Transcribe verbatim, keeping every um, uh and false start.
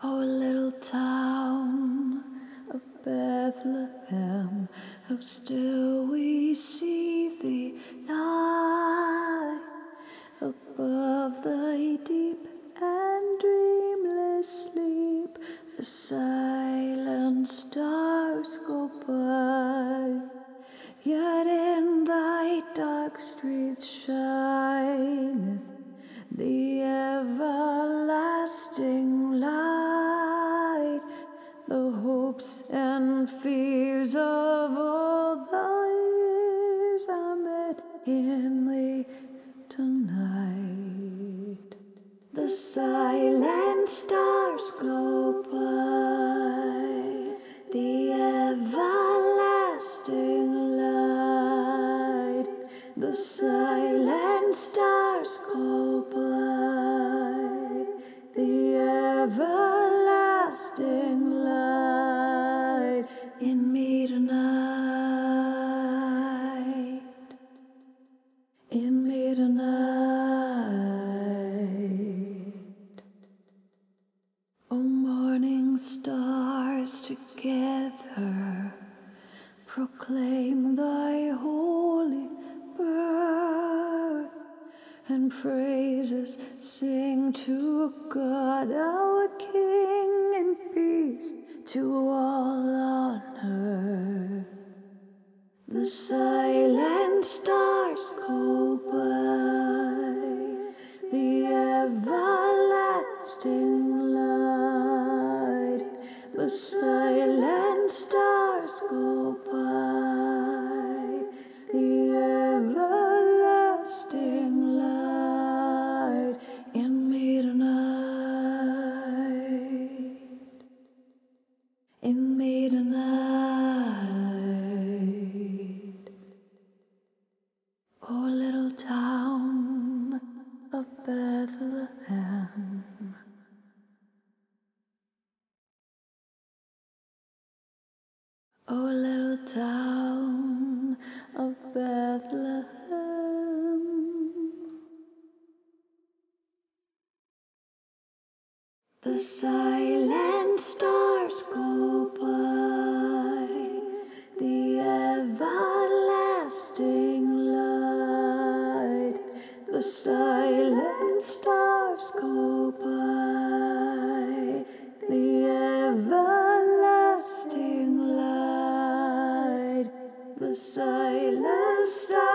O little town of Bethlehem, how still we see thee lie above thy deep and dreamless sleep. The silent stars go by, yet in thy dark streets shineth the everlasting light. The hopes and fears of all thy years are met in thee tonight. The silent stars go by, the everlasting light. The silent stars go by, the everlasting light in me tonight, in me tonight. O morning stars together, proclaim thy holy birth, and praises sing to God our King, and peace to all on earth. The silent stars go by, the everlasting light. The silent stars go by, the everlasting light in me tonight, in me tonight. O little town of Bethlehem, O little town of Bethlehem, the silent stars go by, the everlasting light. The silent stars go by, the everlasting light. The silent stars